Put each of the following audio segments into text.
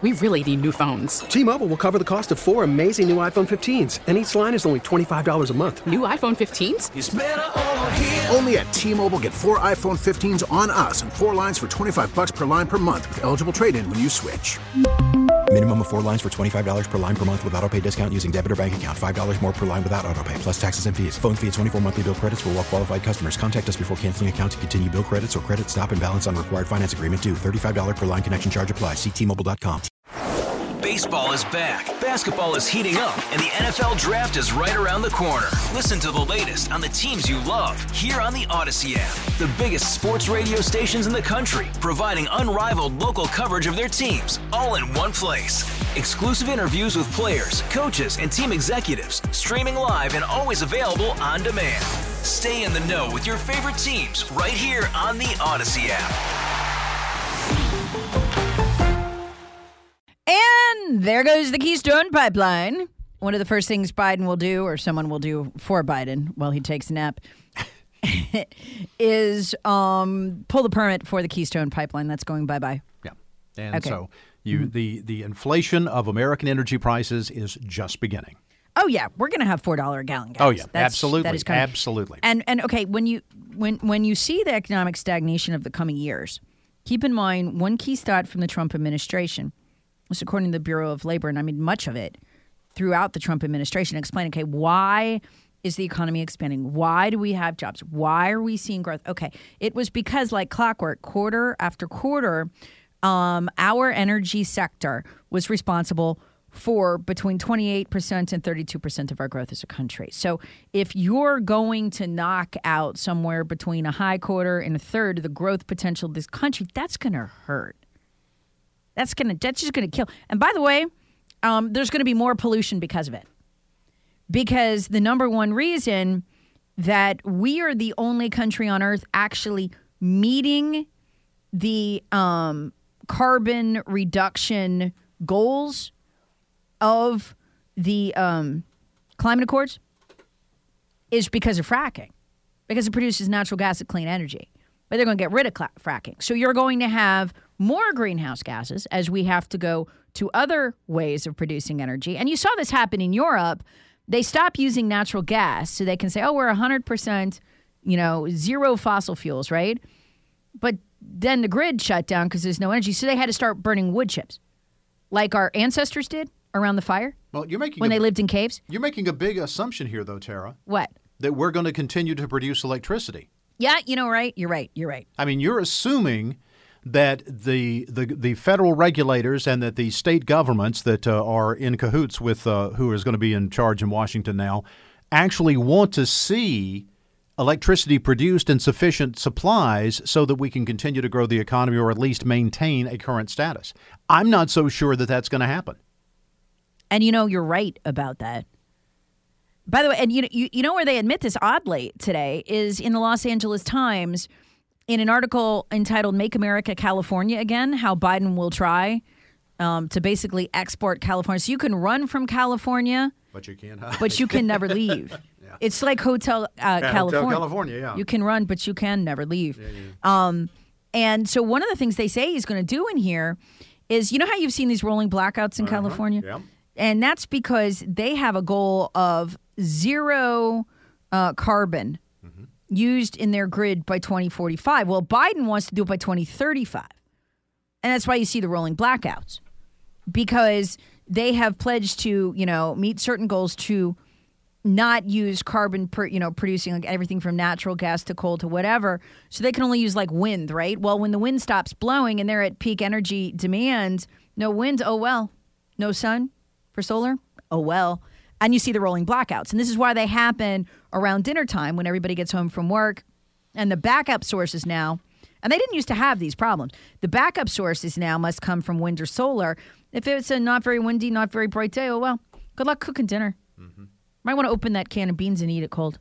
We really need new phones. T-Mobile will cover the cost of 4 amazing new iPhone 15s, and each line is only $25 a month. New iPhone 15s? It's better over here. Only at T-Mobile, get 4 iPhone 15s on us and 4 lines for $25 per line per month with eligible trade-in when you switch. Minimum of 4 lines for $25 per line per month with autopay discount using debit or bank account. $5 more per line without autopay, plus taxes and fees. Phone fee at 24 monthly bill credits for well-qualified customers. Contact us before canceling account to continue bill credits or credit stop and balance on required finance agreement due. $35 per line connection charge applies. See T-Mobile.com. Baseball is back, basketball is heating up, and the NFL Draft is right around the corner. Listen to the latest on the teams you love here on the Odyssey app. The biggest sports radio stations in the country, providing unrivaled local coverage of their teams, all in one place. Exclusive interviews with players, coaches, and team executives, streaming live and always available on demand. Stay in the know with your favorite teams right here on the Odyssey app. And there goes the Keystone Pipeline. One of the first things Biden will do, or someone will do for Biden while he takes a nap, is pull the permit for the Keystone Pipeline. That's going bye-bye. Yeah. And so the inflation of American energy prices is just beginning. Oh, yeah. We're going to have $4 a gallon gas. Oh, yeah. Absolutely. That is coming. Absolutely. And okay, when you see the economic stagnation of the coming years, keep in mind one key stat from the Trump administration, was according to the Bureau of Labor, and I mean much of it throughout the Trump administration, explain, okay, why is the economy expanding? Why do we have jobs? Why are we seeing growth? Okay, it was because like clockwork, quarter after quarter, our energy sector was responsible for between 28% and 32% of our growth as a country. So if you're going to knock out somewhere between a high quarter and a third of the growth potential of this country, that's going to hurt. That's just gonna kill. And by the way, there's going to be more pollution because of it. Because the number one reason that we are the only country on earth actually meeting the carbon reduction goals of the climate accords is because of fracking, because it produces natural gas and clean energy. But they're going to get rid of fracking. So you're going to have more greenhouse gases as we have to go to other ways of producing energy. And you saw this happen in Europe. They stopped using natural gas so they can say, oh, we're 100%, zero fossil fuels, right? But then the grid shut down because there's no energy. So they had to start burning wood chips like our ancestors did around the fire. Well, when they lived in caves. You're making a big assumption here, though, Tara. What? That we're going to continue to produce electricity. Yeah, right? You're right. I mean, you're assuming that the federal regulators and that the state governments that are in cahoots with who is going to be in charge in Washington now actually want to see electricity produced in sufficient supplies so that we can continue to grow the economy or at least maintain a current status. I'm not so sure that that's going to happen. And you're right about that. By the way, and you know where they admit this oddly today is in the Los Angeles Times in an article entitled Make America California Again, how Biden will try to basically export California. So you can run from California, but you can't but you can never leave. Yeah. It's like Hotel California. Hotel California, yeah. You can run, but you can never leave. Yeah. And so one of the things they say he's going to do in here is, how you've seen these rolling blackouts in California? Yeah. And that's because they have a goal of zero carbon used in their grid by 2045. Well, Biden wants to do it by 2035. And that's why you see the rolling blackouts. Because they have pledged to, meet certain goals to not use carbon, producing like everything from natural gas to coal to whatever. So they can only use like wind, right? Well, when the wind stops blowing and they're at peak energy demand, no wind, oh well. No sun for solar, oh well. And you see the rolling blackouts. And this is why they happen around dinner time when everybody gets home from work. And the backup sources now, and they didn't used to have these problems. The backup sources now must come from wind or solar. If it's a not very windy, not very bright day, oh well, good luck cooking dinner. Mm-hmm. Might want to open that can of beans and eat it cold.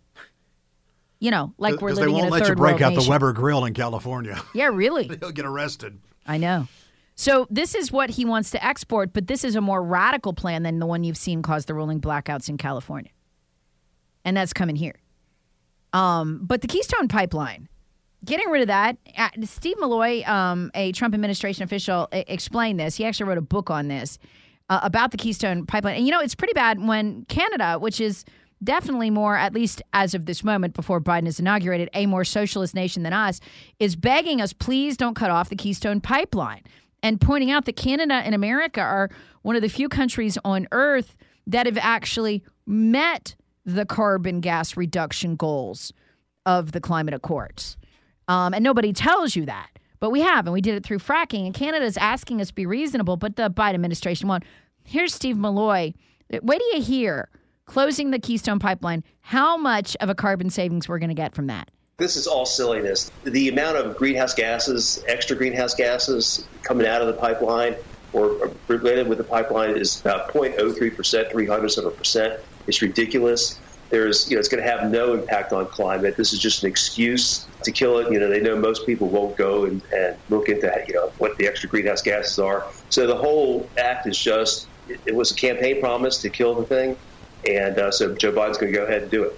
Like we're living in a third world nation. Because they won't let you break out the Weber grill in California. Yeah, really. You'll get arrested. I know. So this is what he wants to export, but this is a more radical plan than the one you've seen cause the rolling blackouts in California. And that's coming here. But the Keystone Pipeline getting rid of that. Steve Malloy, a Trump administration official, explained this. He actually wrote a book on this about the Keystone Pipeline. And, it's pretty bad when Canada, which is definitely more, at least as of this moment before Biden is inaugurated, a more socialist nation than us, is begging us, please don't cut off the Keystone Pipeline, and pointing out that Canada and America are one of the few countries on earth that have actually met the carbon gas reduction goals of the climate accords. And nobody tells you that. But we have, and we did it through fracking. And Canada's asking us to be reasonable, but the Biden administration won't. Here's Steve Malloy. Wait till you hear, closing the Keystone Pipeline, how much of a carbon savings we're going to get from that. This is all silliness. The amount of greenhouse gases, extra greenhouse gases coming out of the pipeline or related with the pipeline is about 0.03%, 0.03%. It's ridiculous. It's going to have no impact on climate. This is just an excuse to kill it. They know most people won't go and look into what the extra greenhouse gases are. So the whole act is just, it was a campaign promise to kill the thing. And so Joe Biden's going to go ahead and do it.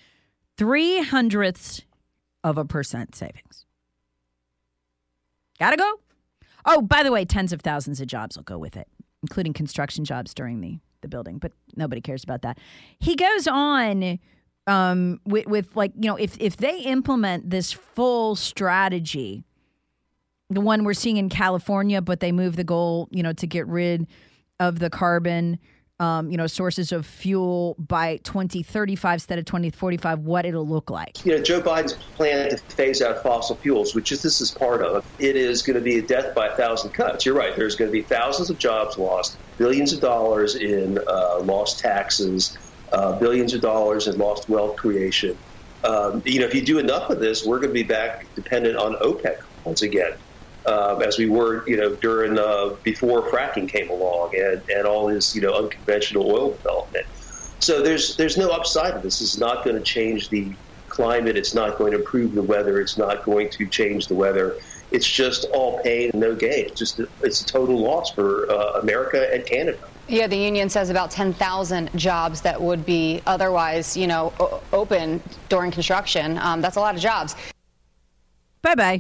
0.03% savings. Gotta go. Oh, by the way, tens of thousands of jobs will go with it, including construction jobs during the building. But nobody cares about that. He goes on with if they implement this full strategy, the one we're seeing in California, but they move the goal, to get rid of the carbon sources of fuel by 2035 instead of 2045, what it'll look like. Joe Biden's plan to phase out fossil fuels, which this is part of, it is going to be a death by 1,000 cuts. You're right. There's going to be thousands of jobs lost, billions of dollars in lost taxes, billions of dollars in lost wealth creation. If you do enough of this, we're going to be back dependent on OPEC once again. As we were, during before fracking came along and all this, unconventional oil development. So there's no upside to this. This is not going to change the climate. It's not going to improve the weather. It's not going to change the weather. It's just all pain and no gain. It's a total loss for America and Canada. Yeah, the union says about 10,000 jobs that would be otherwise, open during construction. That's a lot of jobs. Bye-bye.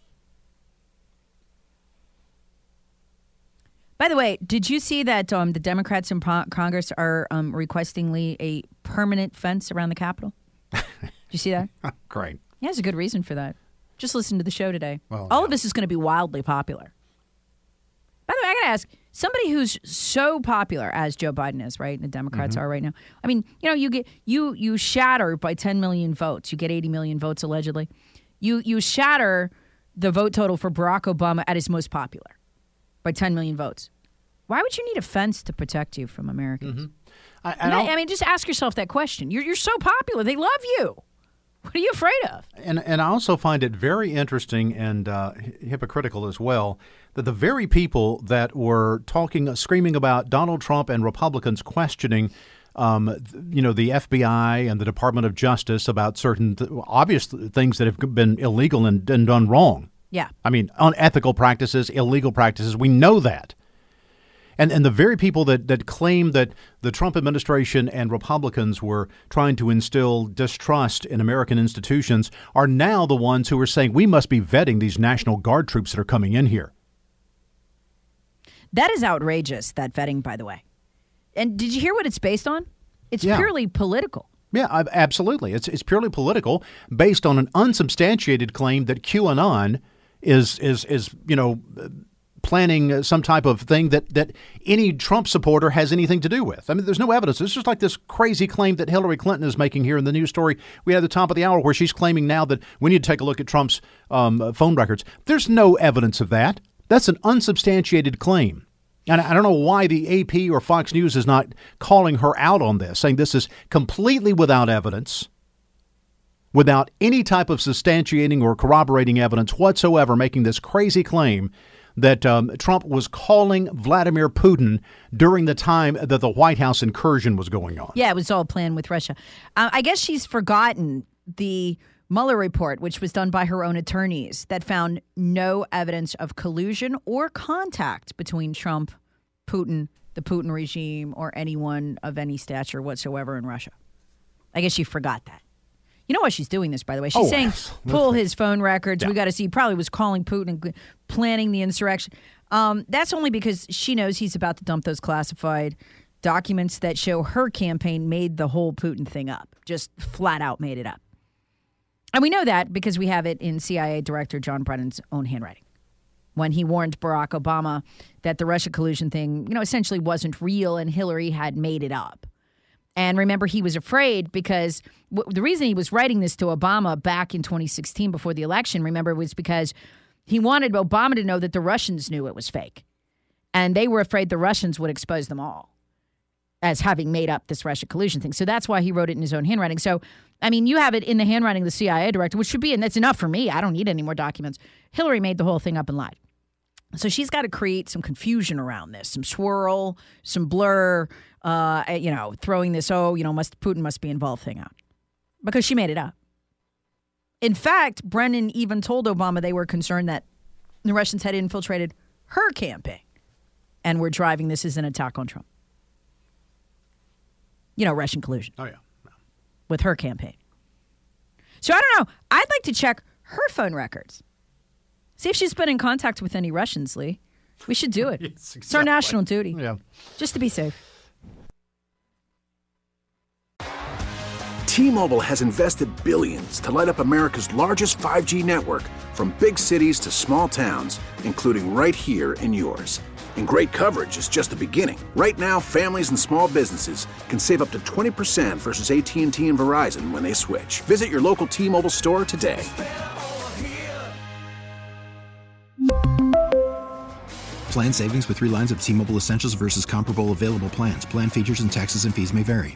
By the way, did you see that the Democrats in Congress are requesting a permanent fence around the Capitol? Did you see that? Great. Yeah, there's a good reason for that. Just listen to the show today. Well, all of this is going to be wildly popular. By the way, I got to ask, somebody who's so popular as Joe Biden is, right, and the Democrats are right now. I mean, you shatter by 10 million votes. You get 80 million votes allegedly. You shatter the vote total for Barack Obama at his most popular by 10 million votes. Why would you need a fence to protect you from Americans? I mean, just ask yourself that question. You're so popular. They love you. What are you afraid of? And I also find it very interesting and hypocritical as well that the very people that were screaming about Donald Trump and Republicans questioning the FBI and the Department of Justice about certain obvious things that have been illegal and done wrong. Yeah. I mean, unethical practices, illegal practices. We know that. And the very people that claim that the Trump administration and Republicans were trying to instill distrust in American institutions are now the ones who are saying we must be vetting these National Guard troops that are coming in here. That is outrageous, that vetting, by the way. And did you hear what it's based on? It's purely political. Yeah, absolutely. It's purely political, based on an unsubstantiated claim that QAnon is planning some type of thing that any Trump supporter has anything to do with. I mean, there's no evidence. It's just like this crazy claim that Hillary Clinton is making here in the news story we had at the top of the hour, where she's claiming now that we need to take a look at Trump's phone records. There's no evidence of that. That's an unsubstantiated claim. And I don't know why the AP or Fox News is not calling her out on this, saying this is completely without evidence, without any type of substantiating or corroborating evidence whatsoever, making this crazy claim that Trump was calling Vladimir Putin during the time that the White House incursion was going on. Yeah, it was all planned with Russia. I guess she's forgotten the Mueller report, which was done by her own attorneys, that found no evidence of collusion or contact between Trump, Putin, the Putin regime, or anyone of any stature whatsoever in Russia. I guess she forgot that. You know why she's doing this, by the way? She's saying, pull his phone records. Yeah. We got to see. He probably was calling Putin and planning the insurrection. That's only because she knows he's about to dump those classified documents that show her campaign made the whole Putin thing up. Just flat out made it up. And we know that because we have it in CIA Director John Brennan's own handwriting, when he warned Barack Obama that the Russia collusion thing, essentially wasn't real and Hillary had made it up. And remember, he was afraid because the reason he was writing this to Obama back in 2016 before the election, remember, was because he wanted Obama to know that the Russians knew it was fake. And they were afraid the Russians would expose them all as having made up this Russia collusion thing. So that's why he wrote it in his own handwriting. So, you have it in the handwriting of the CIA director, which should be, and that's enough for me. I don't need any more documents. Hillary made the whole thing up and lied. So she's got to create some confusion around this, some swirl, some blur, throwing this, Putin must be involved thing out. Because she made it up. In fact, Brennan even told Obama they were concerned that the Russians had infiltrated her campaign and were driving this as an attack on Trump. Russian collusion. Oh, yeah. With her campaign. So I don't know. I'd like to check her phone records. See if she's been in contact with any Russians, Lee. We should do it. Yes, exactly. It's our national duty. Yeah. Just to be safe. T-Mobile has invested billions to light up America's largest 5G network, from big cities to small towns, including right here in yours. And great coverage is just the beginning. Right now, families and small businesses can save up to 20% versus AT&T and Verizon when they switch. Visit your local T-Mobile store today. Plan savings with 3 lines of T-Mobile Essentials versus comparable available plans. Plan features and taxes and fees may vary.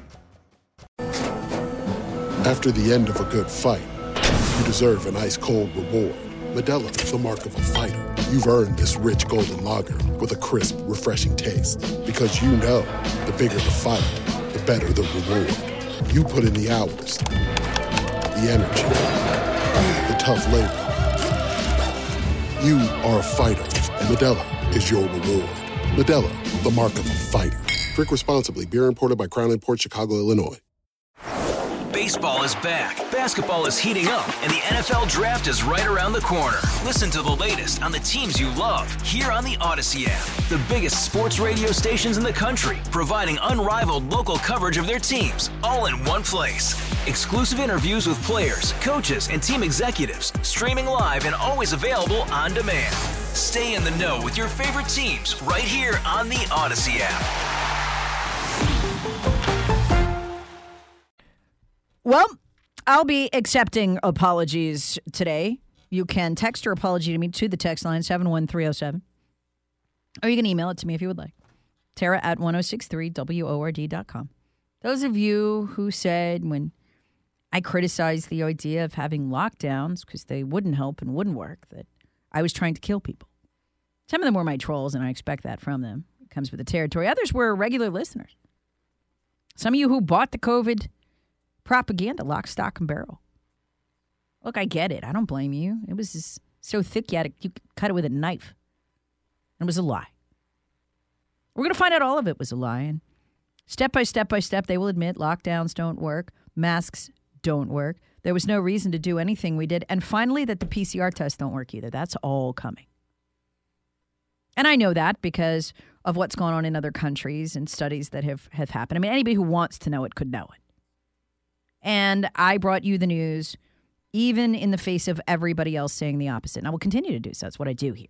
After the end of a good fight, you deserve an ice-cold reward. Modelo, the mark of a fighter. You've earned this rich golden lager with a crisp, refreshing taste. Because you know, the bigger the fight, the better the reward. You put in the hours, the energy, the tough labor. You are a fighter, and Modelo is your reward. Modelo, the mark of a fighter. Drink responsibly. Beer imported by Crown Imports, Chicago, Illinois. Baseball is back, basketball is heating up, and the NFL Draft is right around the corner. Listen to the latest on the teams you love here on the Odyssey app. The biggest sports radio stations in the country, providing unrivaled local coverage of their teams, all in one place. Exclusive interviews with players, coaches, and team executives, streaming live and always available on demand. Stay in the know with your favorite teams right here on the Odyssey app. Well, I'll be accepting apologies today. You can text your apology to me to the text line 71307. Or you can email it to me if you would like. Tara at 1063WORD.com. Those of you who said when I criticized the idea of having lockdowns because they wouldn't help and wouldn't work, that I was trying to kill people. Some of them were my trolls, and I expect that from them. It comes with the territory. Others were regular listeners. Some of you who bought the COVID propaganda, lock, stock, and barrel. Look, I get it. I don't blame you. It was just so thick you could cut it with a knife. And it was a lie. We're going to find out all of it was a lie. And step by step by step, they will admit lockdowns don't work. Masks don't work. There was no reason to do anything we did. And finally, that the PCR tests don't work either. That's all coming. And I know that because of what's going on in other countries and studies that have happened. I mean, anybody who wants to know it could know it. And I brought you the news, even in the face of everybody else saying the opposite. And I will continue to do so. That's what I do here.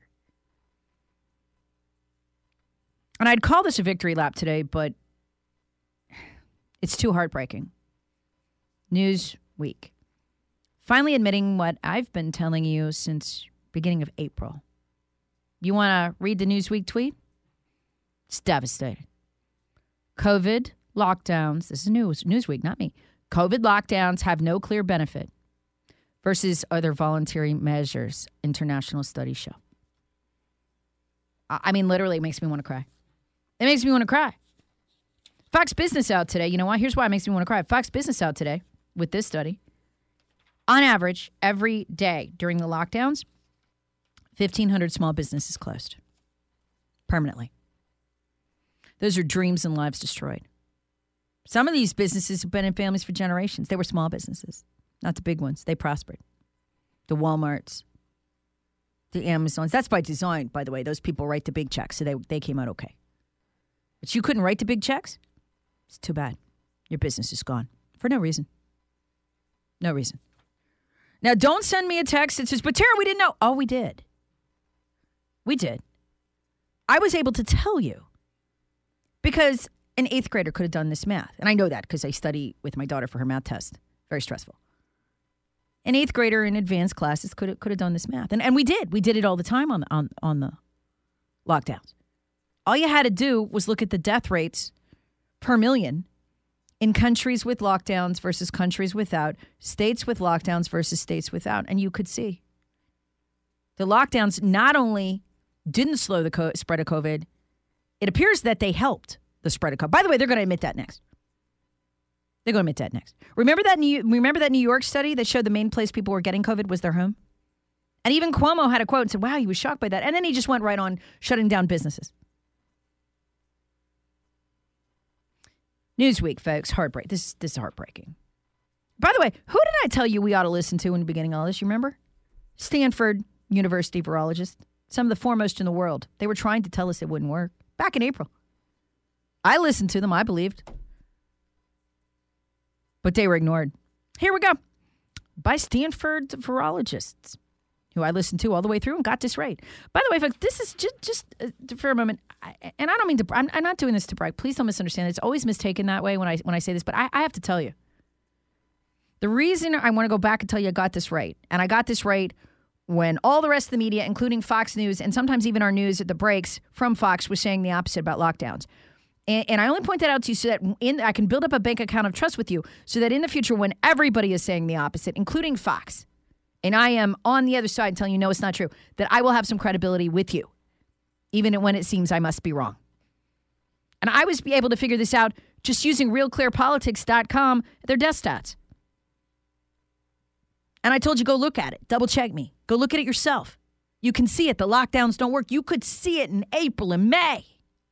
And I'd call this a victory lap today, but it's too heartbreaking. Newsweek. Finally admitting what I've been telling you since beginning of April. You want to read the Newsweek tweet? It's devastating. COVID lockdowns. This is Newsweek, not me. COVID lockdowns have no clear benefit versus other voluntary measures, international studies show. I mean, literally, it makes me want to cry. It makes me want to cry. Fox Business out today. You know why? Here's why it makes me want to cry. Fox Business out today with this study. On average, every day during the lockdowns, 1,500 small businesses closed permanently. Those are dreams and lives destroyed. Some of these businesses have been in families for generations. They were small businesses. Not the big ones. They prospered. The Walmarts, the Amazons. That's by design, by the way. Those people write the big checks, so they came out okay. But you couldn't write the big checks? It's too bad. Your business is gone for no reason. No reason. Now, don't send me a text that says, but Tara, we didn't know. Oh, we did. We did. I was able to tell you because an 8th grader could have done this math. And I know that because I study with my daughter for her math test. Very stressful. An 8th grader in advanced classes could have done this math. And we did. We did it all the time on the lockdowns. All you had to do was look at the death rates per million in countries with lockdowns versus countries without, states with lockdowns versus states without, and you could see. The lockdowns not only didn't slow the spread of COVID, it appears that they helped the spread of COVID. By the way, they're going to admit that next. They're going to admit that next. Remember that New York study that showed the main place people were getting COVID was their home? And even Cuomo had a quote and said, wow, he was shocked by that. And then he just went right on shutting down businesses. Newsweek, folks, heartbreak. This is heartbreaking. By the way, who did I tell you we ought to listen to in the beginning of all this? You remember? Stanford University virologists, some of the foremost in the world. They were trying to tell us it wouldn't work back in April. I listened to them. I believed. But they were ignored. Here we go. By Stanford virologists, who I listened to all the way through and got this right. By the way, folks, this is just for a moment, and I don't mean to, I'm not doing this to brag. Please don't misunderstand. It's always mistaken that way when I say this, but I have to tell you. The reason I want to go back and tell you I got this right, and I got this right when all the rest of the media, including Fox News, and sometimes even our news at the breaks from Fox, was saying the opposite about lockdowns. And I only point that out to you so that I can build up a bank account of trust with you so that in the future when everybody is saying the opposite, including Fox, and I am on the other side telling you, no, it's not true, that I will have some credibility with you, even when it seems I must be wrong. And I was able to figure this out just using realclearpolitics.com, their death stats. And I told you, go look at it. Double check me. Go look at it yourself. You can see it. The lockdowns don't work. You could see it in April and May.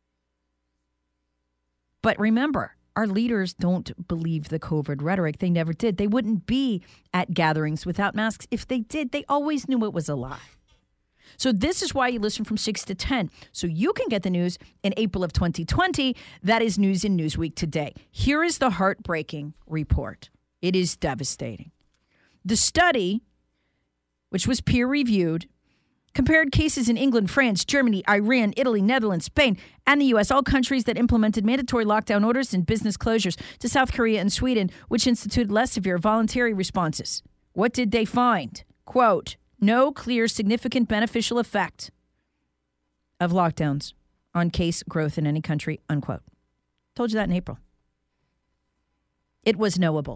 But remember, our leaders don't believe the COVID rhetoric. They never did. They wouldn't be at gatherings without masks. If they did, they always knew it was a lie. So this is why you listen from 6 to 10. So you can get the news in April of 2020. That is news in Newsweek today. Here is the heartbreaking report. It is devastating. The study, which was peer-reviewed, compared cases in England, France, Germany, Iran, Italy, Netherlands, Spain, and the U.S., all countries that implemented mandatory lockdown orders and business closures, to South Korea and Sweden, which instituted less severe voluntary responses. What did they find? Quote, no clear significant beneficial effect of lockdowns on case growth in any country, unquote. Told you that in April. It was knowable.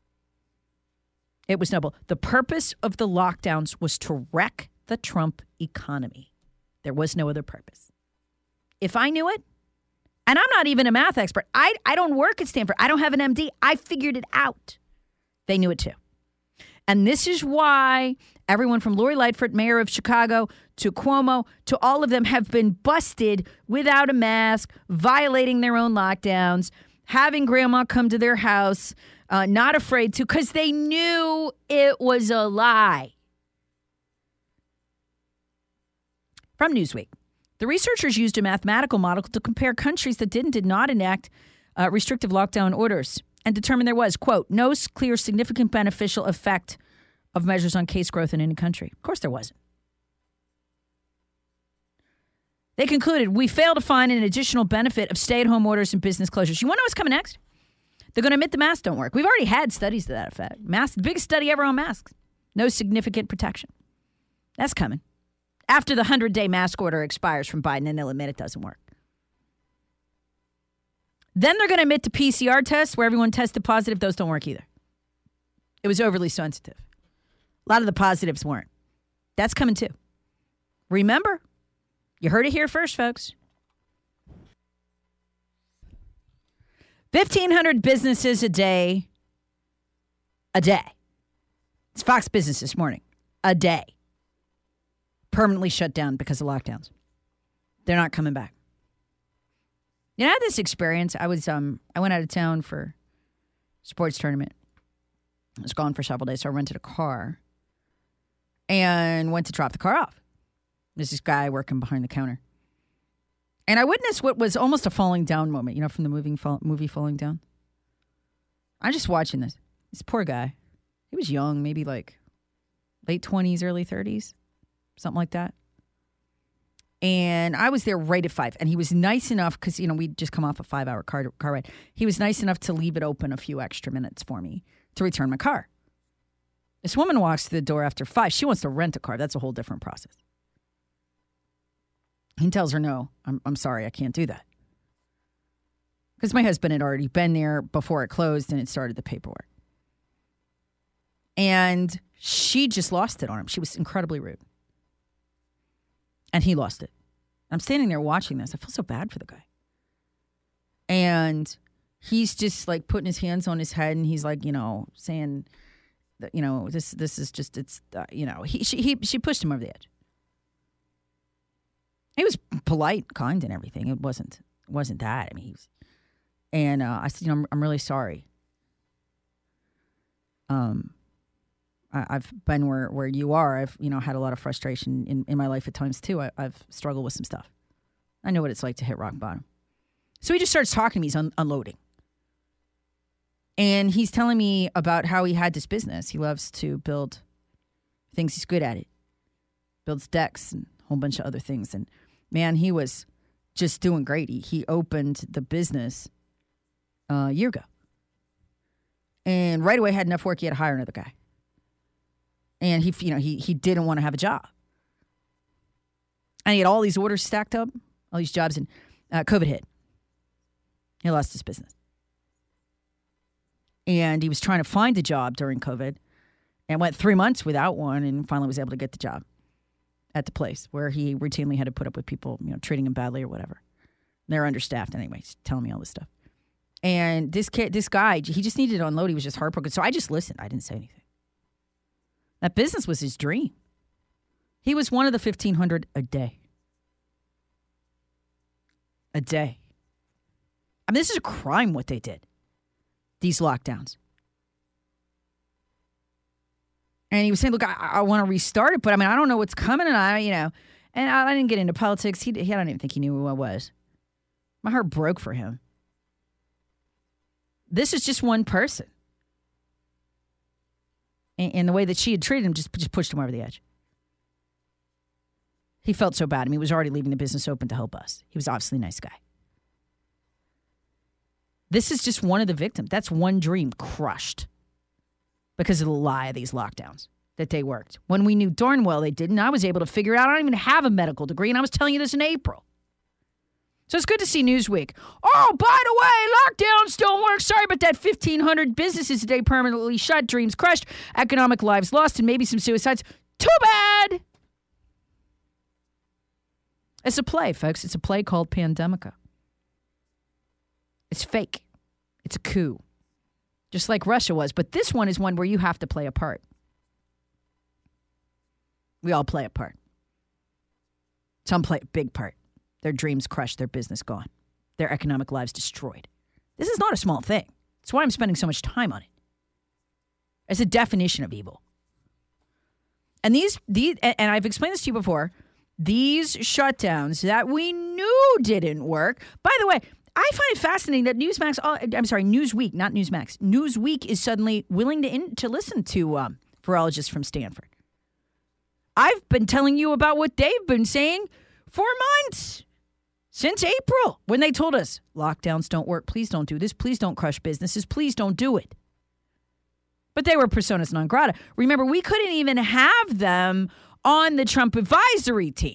It was knowable. The purpose of the lockdowns was to wreck the Trump economy. There was no other purpose. If I knew it, and I'm not even a math expert, I don't work at Stanford. I don't have an MD. I figured it out. They knew it too. And this is why everyone from Lori Lightfoot, mayor of Chicago, to Cuomo, to all of them have been busted without a mask, violating their own lockdowns, having grandma come to their house, not afraid to, because they knew it was a lie. From Newsweek, the researchers used a mathematical model to compare countries that did not enact restrictive lockdown orders and determined there was, quote, no clear significant beneficial effect of measures on case growth in any country. Of course there wasn't. They concluded, we fail to find an additional benefit of stay-at-home orders and business closures. You want to know what's coming next? They're going to admit the masks don't work. We've already had studies to that effect. Masks, the biggest study ever on masks. No significant protection. That's coming. After the 100-day mask order expires from Biden, and they'll admit it doesn't work. Then they're going to admit the PCR tests where everyone tested positive. Those don't work either. It was overly sensitive. A lot of the positives weren't. That's coming too. Remember, you heard it here first, folks. 1,500 businesses a day. It's Fox Business this morning. A day. Permanently shut down because of lockdowns. They're not coming back. You know, I had this experience. I went out of town for a sports tournament. I was gone for several days, so I rented a car and went to drop the car off. There's this guy working behind the counter. And I witnessed what was almost a falling down moment, you know, from the movie Falling Down. I'm just watching this. This poor guy. He was young, maybe like late 20s, early 30s, something like that. And I was there right at 5. And he was nice enough, because, you know, we'd just come off a 5-hour car ride. He was nice enough to leave it open a few extra minutes for me to return my car. This woman walks to the door after 5. She wants to rent a car. That's a whole different process. He tells her, no, I'm sorry, I can't do that. Because my husband had already been there before it closed and it started the paperwork. And she just lost it on him. She was incredibly rude. And he lost it. I'm standing there watching this. I feel so bad for the guy. And he's just like putting his hands on his head and he's like, you know, saying that, you know, this is just, it's, you know, she pushed him over the edge. He was polite, kind, and everything. It wasn't that. I mean, he was, and I said, you know, I'm really sorry. I've been where you are. I've, you know, had a lot of frustration in my life at times too. I've struggled with some stuff. I know what it's like to hit rock bottom. So he just starts talking to me. He's unloading. And he's telling me about how he had this business. He loves to build things. He's good at it. Builds decks and a whole bunch of other things. And man, he was just doing great. He opened the business a year ago. And right away had enough work, he had to hire another guy. And he didn't want to have a job. And he had all these orders stacked up, all these jobs, and COVID hit. He lost his business. And he was trying to find a job during COVID and went 3 months without one and finally was able to get the job at the place where he routinely had to put up with people, you know, treating him badly or whatever. They're understaffed anyway. He's telling me all this stuff. And this guy, he just needed to unload. He was just heartbroken. So I just listened. I didn't say anything. That business was his dream. He was one of the 1,500 a day. A day. I mean, this is a crime what they did. These lockdowns. And he was saying, look, I want to restart it, but I mean, I don't know what's coming. And I didn't get into politics. I don't even think he knew who I was. My heart broke for him. This is just one person. And the way that she had treated him just pushed him over the edge. He felt so bad. I mean, he was already leaving the business open to help us. He was obviously a nice guy. This is just one of the victims. That's one dream crushed because of the lie of these lockdowns that they worked. When we knew darn well they didn't, I was able to figure it out. I don't even have a medical degree, and I was telling you this in April. So it's good to see Newsweek. Oh, by the way, lockdowns don't work. Sorry about that. 1,500 businesses a day permanently shut, dreams crushed, economic lives lost, and maybe some suicides. Too bad. It's a play, folks. It's a play called Pandemica. It's fake. It's a coup. Just like Russia was. But this one is one where you have to play a part. We all play a part. Some play a big part. Their dreams crushed, their business gone, their economic lives destroyed. This is not a small thing. That's why I'm spending so much time on it. It's a definition of evil. And and I've explained this to you before, these shutdowns that we knew didn't work. By the way, I find it fascinating that Newsweek, not Newsmax. Newsweek is suddenly willing to listen to virologists from Stanford. I've been telling you about what they've been saying for months. Since April, when they told us, lockdowns don't work, please don't do this, please don't crush businesses, please don't do it. But they were personas non grata. Remember, we couldn't even have them on the Trump advisory team.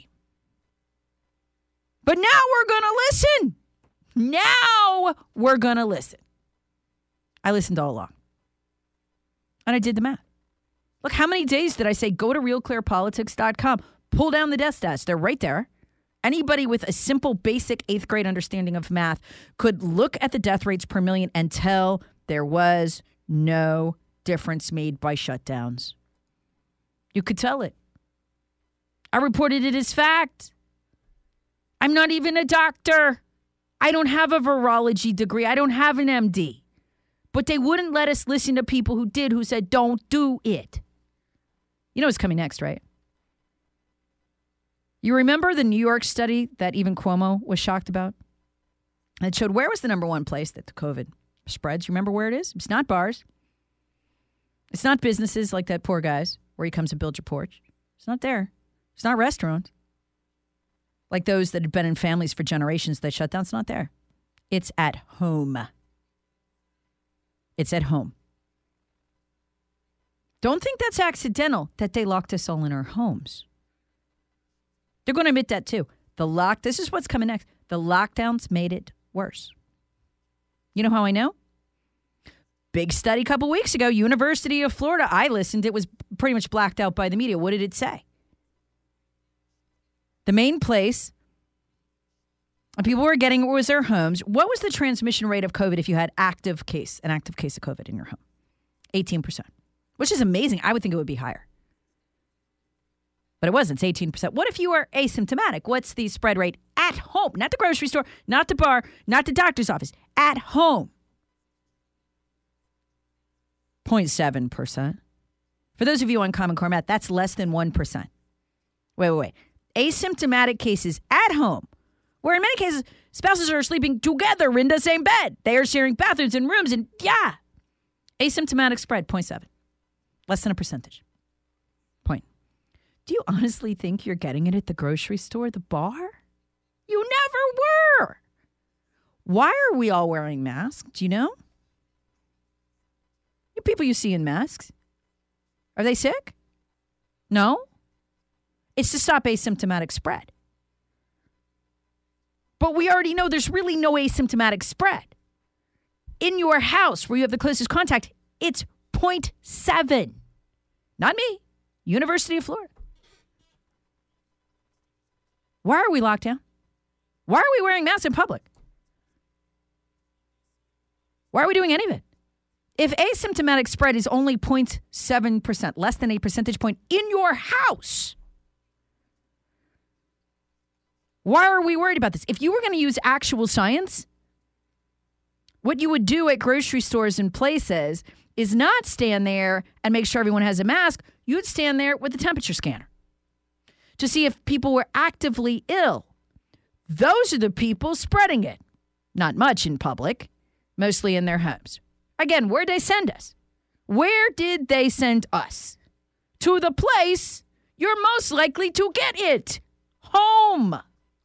But now we're going to listen. Now we're going to listen. I listened all along. And I did the math. Look, how many days did I say, go to realclearpolitics.com, pull down the death stats. They're right there. Anybody with a simple, basic 8th grade understanding of math could look at the death rates per million and tell there was no difference made by shutdowns. You could tell it. I reported it as fact. I'm not even a doctor. I don't have a virology degree. I don't have an MD. But they wouldn't let us listen to people who did, who said, don't do it. You know what's coming next, right? You remember the New York study that even Cuomo was shocked about? It showed where was the number one place that the COVID spreads. You remember where it is? It's not bars. It's not businesses like that poor guy's where he comes and builds your porch. It's not there. It's not restaurants. Like those that had been in families for generations that shut down. It's not there. It's at home. It's at home. Don't think that's accidental that they locked us all in our homes. They're going to admit that too. This is what's coming next. The lockdowns made it worse. You know how I know? Big study a couple weeks ago, University of Florida. I listened. It was pretty much blacked out by the media. What did it say? The main place people were getting was their homes. What was the transmission rate of COVID if you had an active case of COVID in your home? 18%, which is amazing. I would think it would be higher. But it wasn't. It's 18%. What if you are asymptomatic? What's the spread rate at home? Not the grocery store, not the bar, not the doctor's office. At home. 0.7%. For those of you on Common Core math, that's less than 1%. Wait. Asymptomatic cases at home, where in many cases, spouses are sleeping together in the same bed. They are sharing bathrooms and rooms, and asymptomatic spread, 0.7. Less than a percentage point. Do you honestly think you're getting it at the grocery store, the bar? You never were. Why are we all wearing masks? Do you know? The people you see in masks, are they sick? No. It's to stop asymptomatic spread. But we already know there's really no asymptomatic spread. In your house where you have the closest contact, it's 0.7. Not me. University of Florida. Why are we locked down? Why are we wearing masks in public? Why are we doing any of it? If asymptomatic spread is only 0.7%, less than a percentage point in your house, why are we worried about this? If you were going to use actual science, what you would do at grocery stores and places is not stand there and make sure everyone has a mask. You would stand there with a temperature scanner to see if people were actively ill. Those are the people spreading it. Not much in public, mostly in their homes. Again, where'd they send us? Where did they send us? To the place you're most likely to get it. Home.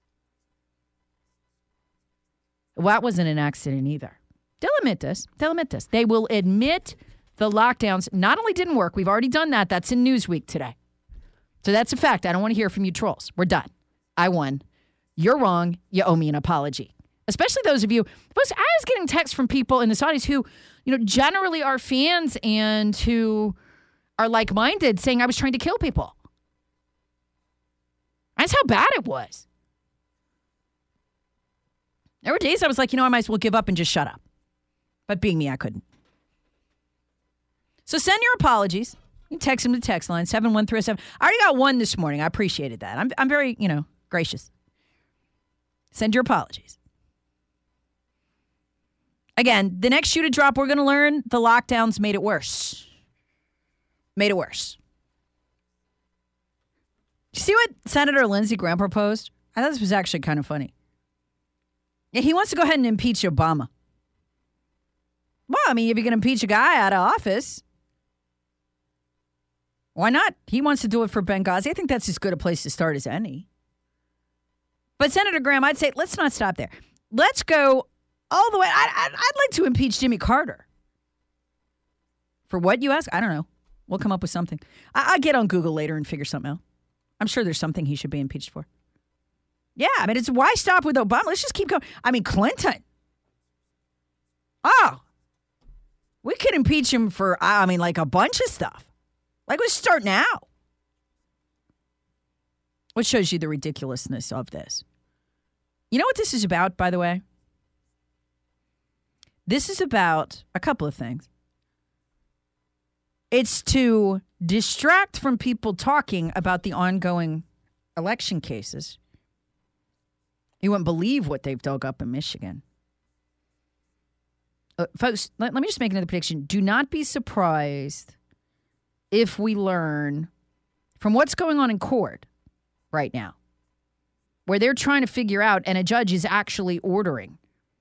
Well, that wasn't an accident either. They'll admit this. They will admit the lockdowns not only didn't work, we've already done that. That's in Newsweek today. So that's a fact. I don't want to hear from you trolls. We're done. I won. You're wrong. You owe me an apology. Especially those of you. I was getting texts from people in this audience who, generally are fans and who are like-minded saying I was trying to kill people. That's how bad it was. There were days I was like, I might as well give up and just shut up. But being me, I couldn't. So send your apologies. You can text them to the text line, 71307. I already got one this morning. I appreciated that. I'm very, gracious. Send your apologies. Again, the next shoe to drop, we're going to learn the lockdowns made it worse. Made it worse. Did you see what Senator Lindsey Graham proposed? I thought this was actually kind of funny. Yeah, he wants to go ahead and impeach Obama. Well, if you're going to impeach a guy out of office, why not? He wants to do it for Benghazi. I think that's as good a place to start as any. But Senator Graham, I'd say let's not stop there. Let's go all the way. I'd like to impeach Jimmy Carter. For what, you ask? I don't know. We'll come up with something. I'll get on Google later and figure something out. I'm sure there's something he should be impeached for. Yeah, it's why stop with Obama? Let's just keep going. Clinton. Oh, we could impeach him for, like a bunch of stuff. Let's start now. Which shows you the ridiculousness of this. You know what this is about, by the way? This is about a couple of things. It's to distract from people talking about the ongoing election cases. You wouldn't believe what they've dug up in Michigan. folks, let me just make another prediction. Do not be surprised if we learn from what's going on in court right now, where they're trying to figure out, and a judge is actually ordering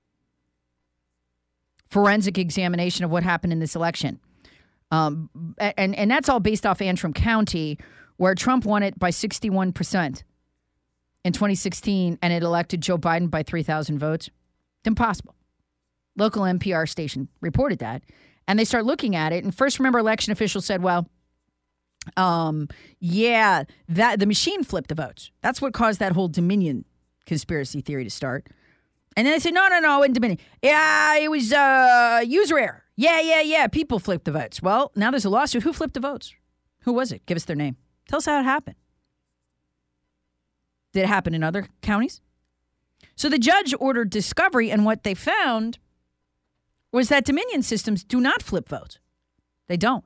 forensic examination of what happened in this election. And that's all based off Antrim County, where Trump won it by 61% in 2016, and it elected Joe Biden by 3,000 votes. It's impossible. Local NPR station reported that, and they start looking at it. And first, remember, election officials said, well, that the machine flipped the votes. That's what caused that whole Dominion conspiracy theory to start. And then they said, no, in Dominion. Yeah, it was user error. Yeah. People flipped the votes. Well, now there's a lawsuit. Who flipped the votes? Who was it? Give us their name. Tell us how it happened. Did it happen in other counties? So the judge ordered discovery, and what they found was that Dominion systems do not flip votes. They don't.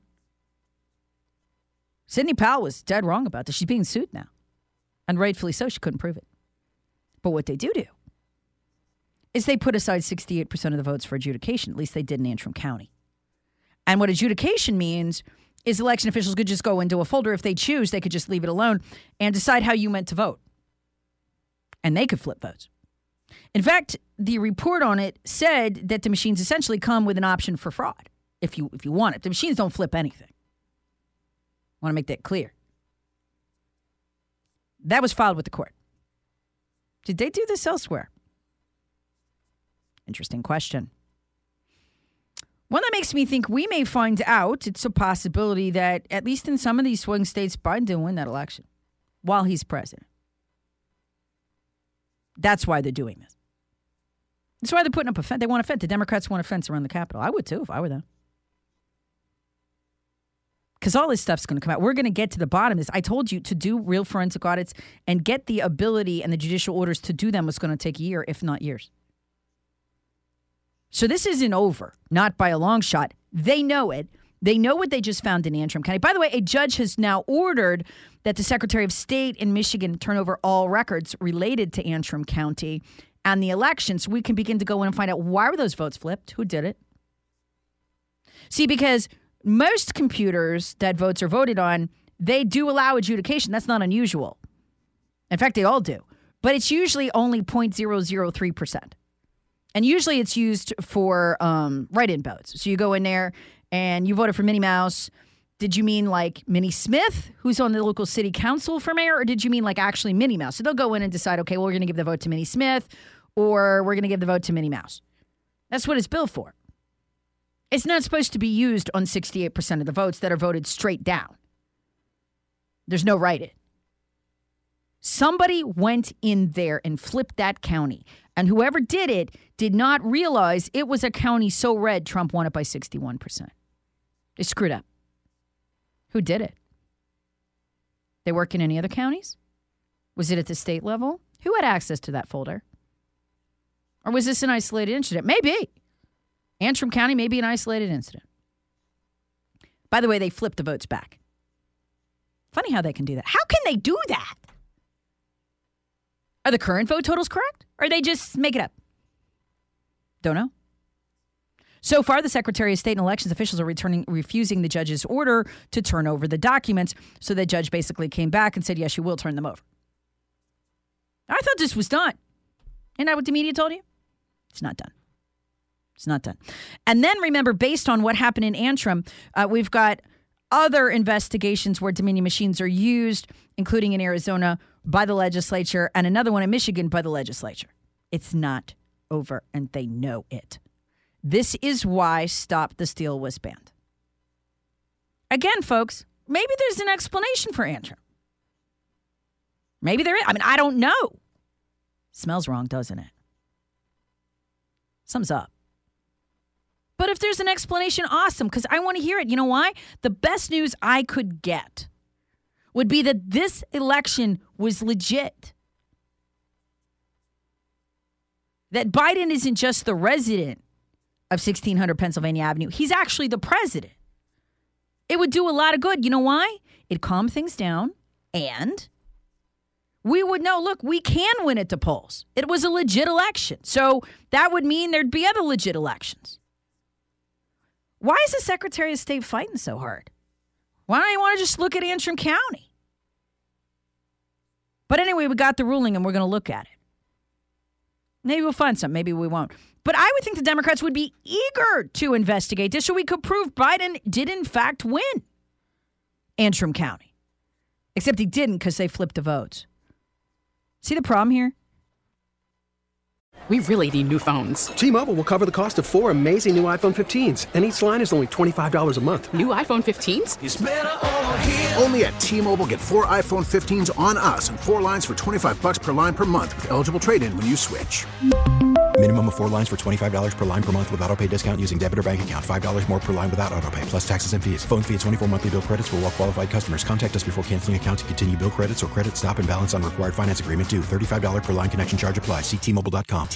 Sidney Powell was dead wrong about this. She's being sued now. And rightfully so. She couldn't prove it. But what they do is they put aside 68% of the votes for adjudication. At least they did in Antrim County. And what adjudication means is election officials could just go into a folder. If they choose, they could just leave it alone and decide how you meant to vote. And they could flip votes. In fact, the report on it said that the machines essentially come with an option for fraud if you want it. The machines don't flip anything. I want to make that clear. That was filed with the court. Did they do this elsewhere? Interesting question. One that makes me think we may find out. It's a possibility that, at least in some of these swing states, Biden didn't win that election while he's president. That's why they're doing this. That's why they're putting up a fence. They want a fence. The Democrats want a fence around the Capitol. I would too if I were them. Because all this stuff's going to come out. We're going to get to the bottom of this. I told you to do real forensic audits and get the ability and the judicial orders to do them was going to take a year, if not years. So this isn't over, not by a long shot. They know it. They know what they just found in Antrim County. By the way, a judge has now ordered that the Secretary of State in Michigan turn over all records related to Antrim County and the election so we can begin to go in and find out why were those votes flipped? Who did it? See, because most computers that votes are voted on, they do allow adjudication. That's not unusual. In fact, they all do. But it's usually only 0.003%. And usually it's used for write-in votes. So you go in there and you voted for Minnie Mouse. Did you mean like Minnie Smith, who's on the local city council for mayor, or did you mean like actually Minnie Mouse? So they'll go in and decide, okay, well, we're going to give the vote to Minnie Smith, or we're going to give the vote to Minnie Mouse. That's what it's billed for. It's not supposed to be used on 68% of the votes that are voted straight down. There's no write-in. Somebody went in there and flipped that county. And whoever did it did not realize it was a county so red Trump won it by 61%. They screwed up. Who did it? They work in any other counties? Was it at the state level? Who had access to that folder? Or was this an isolated incident? Maybe. Antrim County may be an isolated incident. By the way, they flipped the votes back. Funny how they can do that. How can they do that? Are the current vote totals correct? Or they just make it up? Don't know. So far, the Secretary of State and elections officials are refusing the judge's order to turn over the documents. So the judge basically came back and said, yes, you will turn them over. I thought this was done. Isn't that what the media told you? It's not done. It's not done. And then remember, based on what happened in Antrim, we've got other investigations where Dominion machines are used, including in Arizona by the legislature and another one in Michigan by the legislature. It's not over, and they know it. This is why Stop the Steal was banned. Again, folks, maybe there's an explanation for Antrim. Maybe there is. I mean, I don't know. Smells wrong, doesn't it? Sums up. But if there's an explanation, awesome, because I want to hear it. You know why? The best news I could get would be that this election was legit. That Biden isn't just the resident of 1600 Pennsylvania Avenue. He's actually the president. It would do a lot of good. You know why? It'd calm things down, and we would know, look, we can win at the polls. It was a legit election. So that would mean there'd be other legit elections. Why is the Secretary of State fighting so hard? Why don't you want to just look at Antrim County? But anyway, we got the ruling and we're going to look at it. Maybe we'll find something. Maybe we won't. But I would think the Democrats would be eager to investigate this so we could prove Biden did in fact win Antrim County. Except he didn't because they flipped the votes. See the problem here? We really need new phones. T-Mobile will cover the cost of 4 amazing new iPhone 15s, and each line is only $25 a month. New iPhone 15s? It's better over here. Only at T-Mobile, get 4 iPhone 15s on us and 4 lines for $25 per line per month with eligible trade-in when you switch. Minimum of 4 lines for $25 per line per month with autopay discount using debit or bank account. $5 more per line without autopay, plus taxes and fees. Phone fee at 24 monthly bill credits for well-qualified customers. Contact us before canceling account to continue bill credits or credit stop and balance on required finance agreement due. $35 per line connection charge applies. See T-Mobile.com.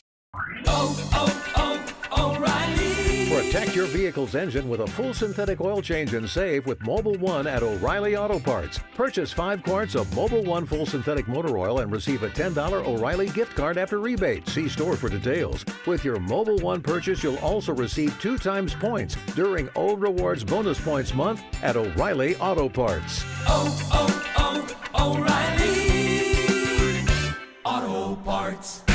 O'Reilly. Protect your vehicle's engine with a full synthetic oil change and save with Mobil 1 at O'Reilly Auto Parts. Purchase 5 quarts of Mobil 1 full synthetic motor oil and receive a $10 O'Reilly gift card after rebate. See store for details. With your Mobil 1 purchase, you'll also receive 2 times points during O Rewards Bonus Points Month at O'Reilly Auto Parts. O'Reilly Auto Parts.